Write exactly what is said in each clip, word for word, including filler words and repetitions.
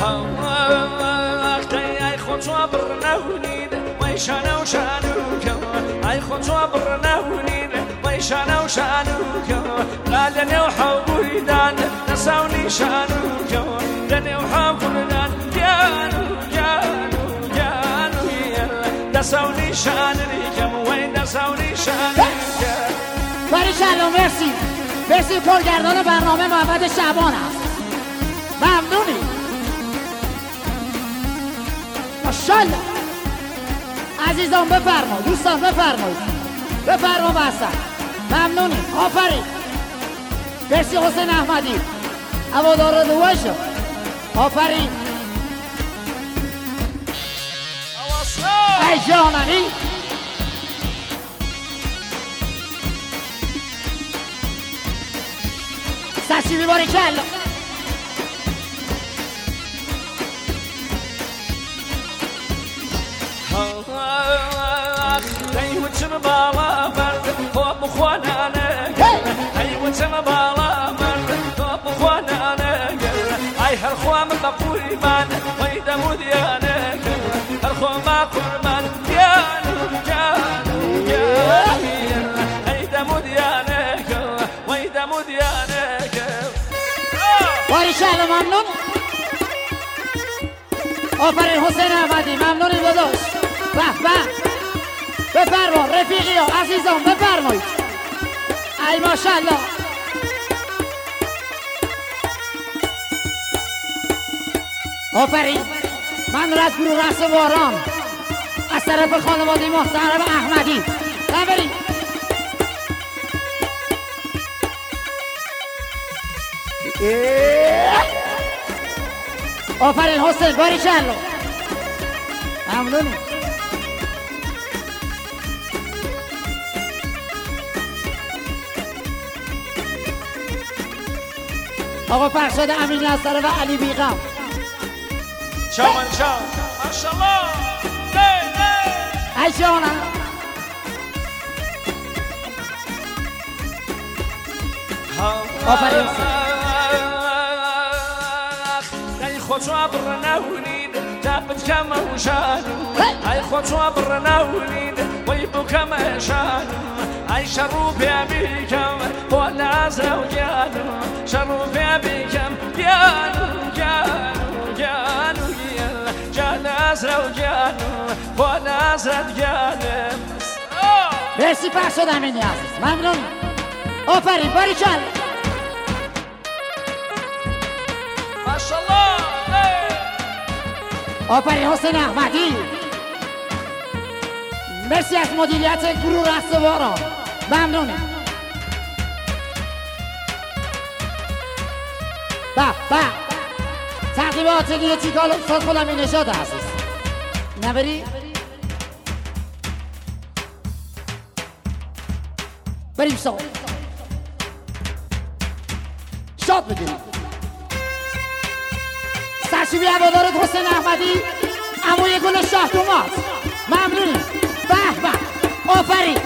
ای خطوه برنونید وای شانو شانو کم ای خطوه برنونید وای شانو شانو کم لالنی و حبویدان نساونی شانو کم لالنی و حبویدان جانو جانو جانو نساونی شانو کم وای نساونی شانو کم. باریکلا مرسی مرسی. کارگردان برنامه محمد شعبان است. ممنونی ماشاءالله. عزیزان بفرمایید دوستان بفرمایید بفرما بسن. ممنونی آفرین. مرسی حسین احمدی هوادار دوشو. آفرین ای جانمی. سرشیبی باریکلا. ای وچم بالا مرد خواب خوانانه ای وچم بالا مرد خواب خوانانه ای هر خوام بقوی من وی دمودیانه هر خوام قربان جانو جانو جانو ای دمودیانه وی دمودیانه. باریکلا ممنون. آفرین حسین احمدی ممنونی داداش. به به بفرما رفیقی ها عزیزان بفرمایید. ای ماشاءالله. آفرین. من را از گروه رقص باران از طرف خانواده محترم احمدی نبرید. آفرین حسین باریکلا ممنونی. آقا فرشاد امینی از طرف علی بیغم. چامان چام ماشاءالله. ای جانم. آفرین ای خطوه برنونید تابت کم وشانو ای خطوه برنونید وی بکم شانو ای شروب بیکم ولا زوجانو شروب بیکم جانو جانو جانو جانو زوجانو ولا زوجانو. مرسی فرشاد امینی عزیز ممنون. آفرین باریکلا ماشاءالله. آفرین حسین احمدی. مرسی از مدیریت گروه رقص باران ممنونی. به به تقریبات نیوتیکال استاد غلامی نژاد عزیز نبری. بریم سا شاد بگیریم. سرشیبی هوادارت حسین احمدی عموی گل شاه دومات ممنونیم. به به آفرین.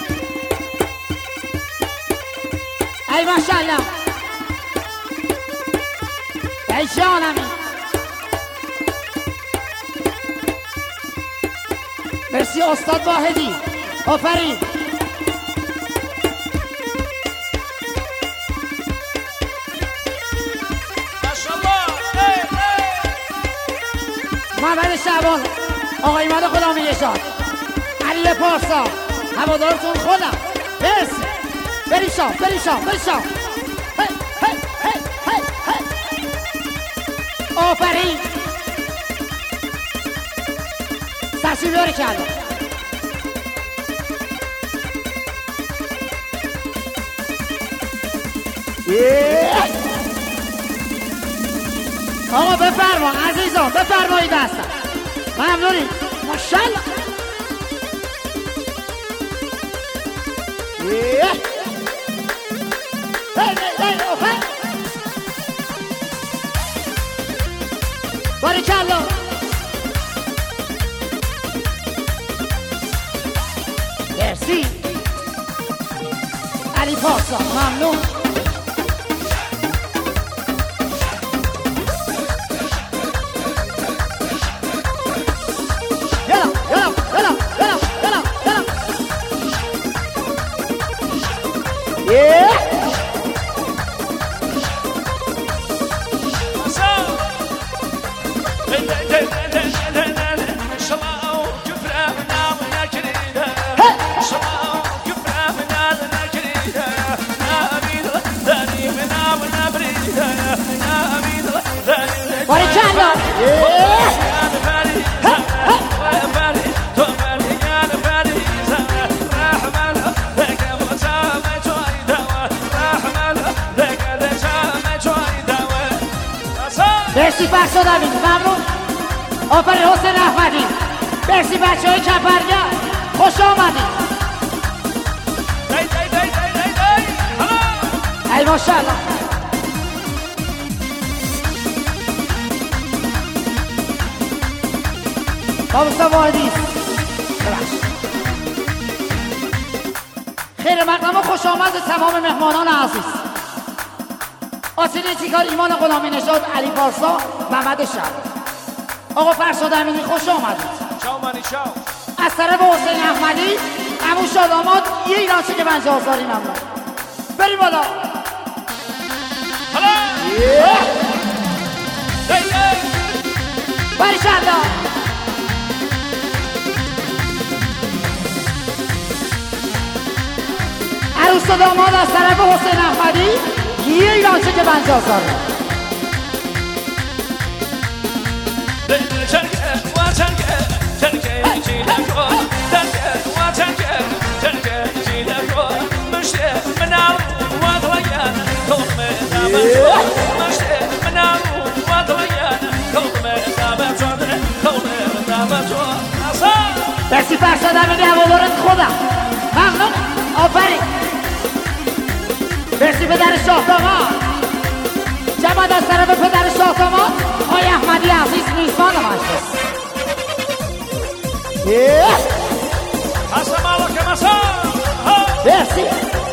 ای ماشاءالله. ای جانمی. مرسی استاد واحدی. آفرین. محمد شعبان آقای مهد غلامی نژاد علی پارسا هوادارتون خودم. مرسی. بریم شام بریم شام بریم شام. آفرین. سرشیبی باریکلا. آقا بفرما عزیزان بفرمایید هستم. ممنونی ماشاءالله. باریکلا. مرسی علی پارسا ممنون. مرسی فرشاد امینی ممنون. آفرین حسین احمدی. مرسی بچه های کپرگر خوش آمدید. دی دی دی دی دی دی ای ماشاءالله. بابسا واحدی خیر مقدم خوش آمد تمام مهمانان عزیز. آتیلی تیکار، ایمان غلامی نژاد، علی پارسا، محمد شب. آقا فرشاد امینی خوش آمدید. چاو مانی چاو. از طرف حسین احمدی، عمو شاداماد یه ایرانچه که پنجاه هزاری ممنون. بریم بالا. حالا دی دی باریکلا. عروس و داماد از طرف حسین احمدی یه ایرانچه که پنجاه هزار. چرکه و چرکه چرکه چیله کو چرکه و چرکه چرکه چیله کو مشته منارو و طلعان کلمه نبض مشته منارو و طلعان کلمه نبض کلمه نبض اصلا. مرسی فرشاد امینی هوادارت خودم ممنون. آفرین. مرسی پدر شاه داماد. جماعت از طرف پدر شاه داماد آقای احمدی عزیز میزبان مجلس. اصلا مالا که مسا. مرسی.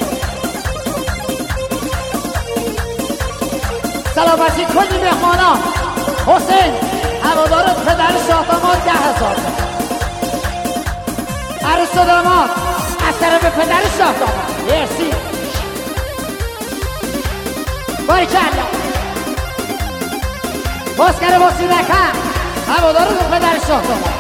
سلامتی کلی مهمانان. حسین هوادارت پدر شاه داماد ده هزار. عروس و داماد از طرف پدر شاه داماد. مرسی. باریکلا. بازکر وسیلکم هوادار رو پدر شاه داماد.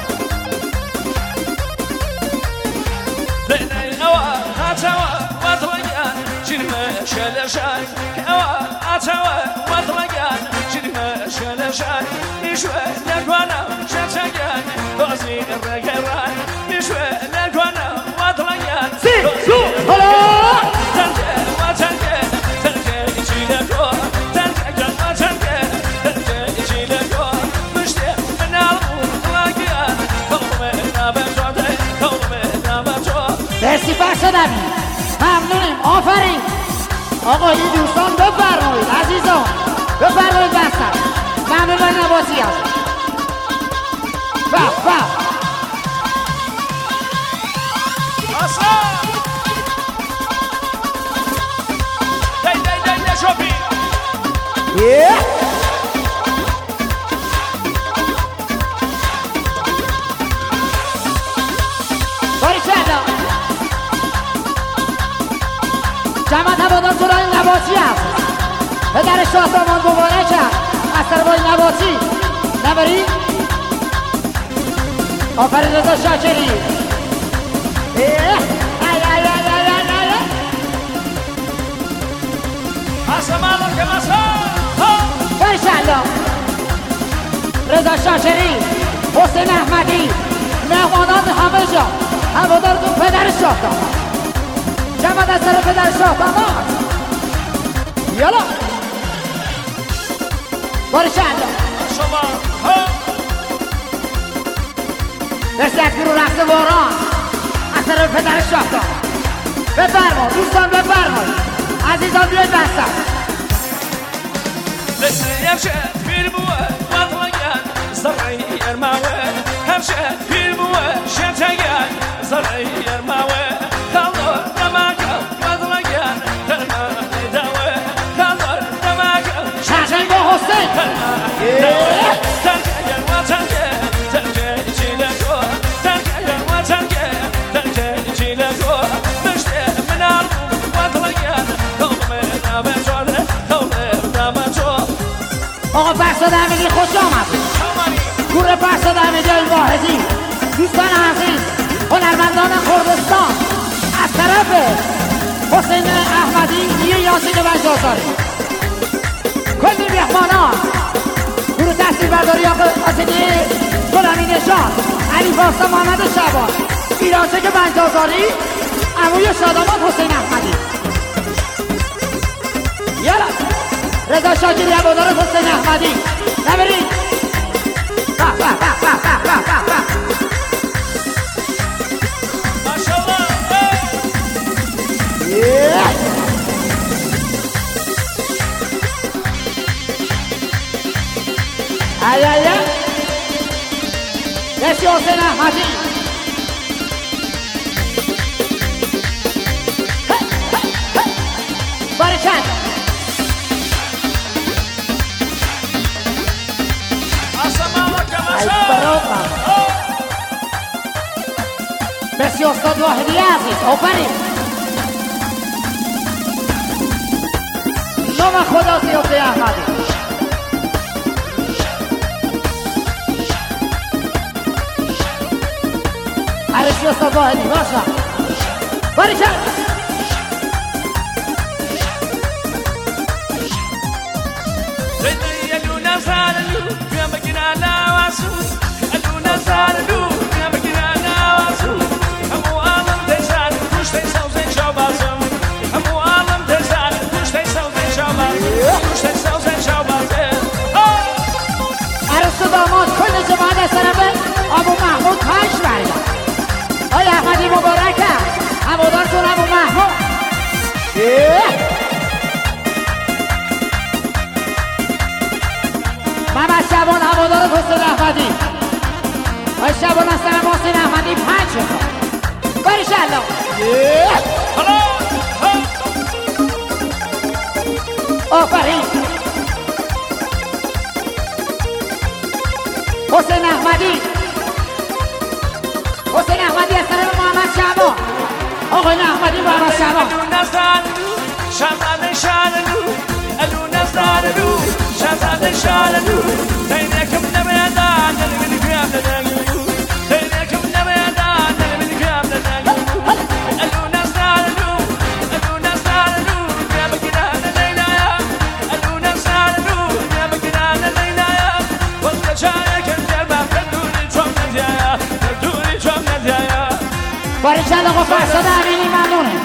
بین اوا اتوا و طلعان چیرمه شلشان اوا اتوا و طلعان چیرمه شلشان میشوه نکنم شتگان بازی رگران میشوه نکنم و طلعان سی سو هلا. ترکه و ترکه ترکه چیله کو ترکه و ترکه ترکه چیله کو مشته منارو طلعان کلمه نبض کلمه نبض. مرسی فرشاد امینی ممنونیم. آفرین. آقا این دوستان بفرمایید عزیزان بفرمایید بستر. ممنون و نباتی هست. بف بف. اصلا دی دی دی دی شوپی. باریکلا. جماعت هوادار سرای نباتی هست. پدر شاه داماد مبارک هست از طرف آقای نباتی. نبری. آفرین رضا شاکری. ای ای ای ای ای ای. اصلا مالا که مسا. باریکلا. رضا شاکری، حسین احمدی، مهمانان همه جا هوادارتون پدر شاه داماد. جماعت از طرف پدر شاه داماد. یالا. باریکلا. شما مثل از گروه رقص باران از طرف پدر شاه داماد. بفرما دوستان بفرمایید عزیزان بیاید بستر. همشه پیر بوه و طلعان زرعی ارماوه همشه پیر بوه شتگان زرعی ارماوه خالور نماکل و طلعان ترمانه داوه خالور نماکل شرشنگ با حسین. ترکه و ترکه ترکه چیله کو ترکه و ترکه ترکه چیله کو مشته منارو و طلعان کلمه نبض کلمه نبض. آقا فرشاد امینی خوش آمد. گروه فرشاد امینی های واحدی دوستان عزیز هنرمندان کردستان از طرف حسین احمدی یه یاسی که پنجاه هزاری. کلی مهمانان گروه تحصیل برداری آقا آتیلی غلامی نژاد، علی پارسا، محمد شبان، ایرانچه که پنجاه هزاری، عموی شاداماد حسین احمدی. یالا رضا شاکری هوادار حسین احمدی. ای ای ای یسی حسین احمدی بارکن ای بروقم بسی استاد واحدی عزیز آفرین نام خدا سی حسین احمدی عرشی استاد واحدی باشا بارکن عروس و داماد کل جماعت از طرف ابو محمود پنج برگرد آی احمدی مبارکه هوادارتون ابو محمود محمد شبان هوادار حسین احمدی آی شبان از طرف حسین احمدی پنج شد باریکالله آفرین حسین احمدی حسین احمدی از طرف محمد شعبان آقای احمدی محمد شعبان شهزاده شانلو الو نزارلو شهزاده شانلو دینکم نمیدان دل میگم ندارم دینکم نمیدان دل میگم ندارم الو نزارلو الو نزارلو یا بگیران لیلایا الو نزارلو یا بگیران لیلایا وقت جای کن جربا دوری چوم ندیا دوری چوم ندیا باریکالله آقا فرزاد امینی ممنونه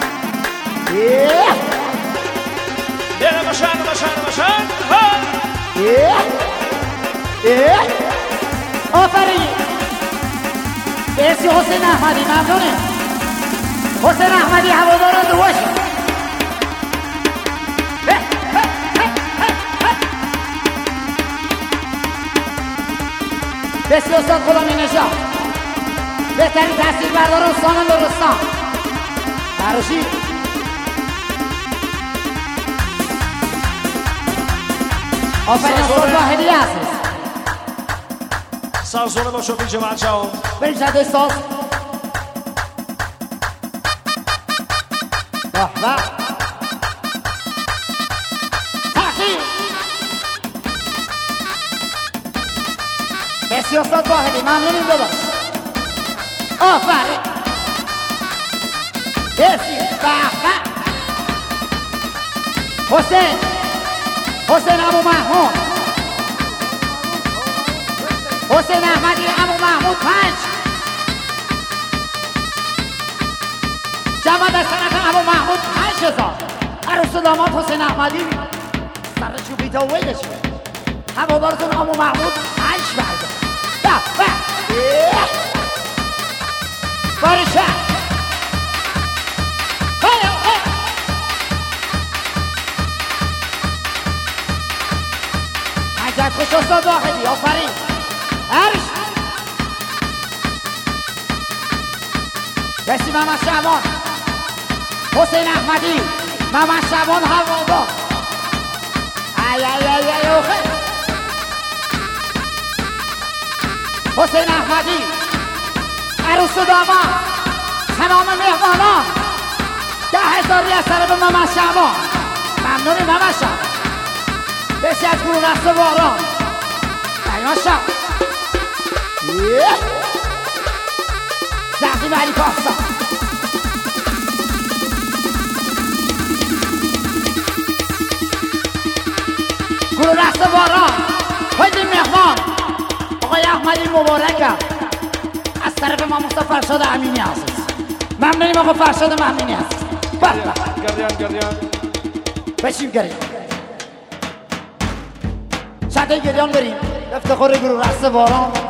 یه باشن باشن باشن آفرین برسی حسین احمدی ممنونه حسین احمدی هواداران دوشه برسی استاد غلامی نژاد بهترین تاثیربردار استان لرستان عروسی آفرین استاد واحدی عزیز سازونه با شوخی جماعت شاو بریم شده ساز بحبه تحقیق بسی استاد واحدی ممنونیم داداش آفرین بسی بحبه حسین حسین ابو محمود حسین احمدی ابو محمود پنج جمعت از طرف ابو محمود پنج هزار عروس و داماد حسین احمدی سر چوبی تا ویلش هوادارتون ابو محمود پنج برده به به باریشه عجب خوش استاد واحدی آفرین عرش بسی محمد شعبان حسین احمدی محمد شعبان هوادار ای ای ای ای اوخه حسین احمدی عروس و داماد تمام مهمانان ده هزاری از طرف محمد شعبان ممنونی محمد شعبان بسی از گروه رقص باران ایمان شب زقیم علی پاستا گروه رقص باران خیلی مهمان آقای احمدی مبارکم از طرف ما مصطفی فرشاد امینی عزیز ممنونیم آقا فرشاد امینی عزیز گریان گریان بشیم گریان شده گریان بریم افتخار گروه رقص باران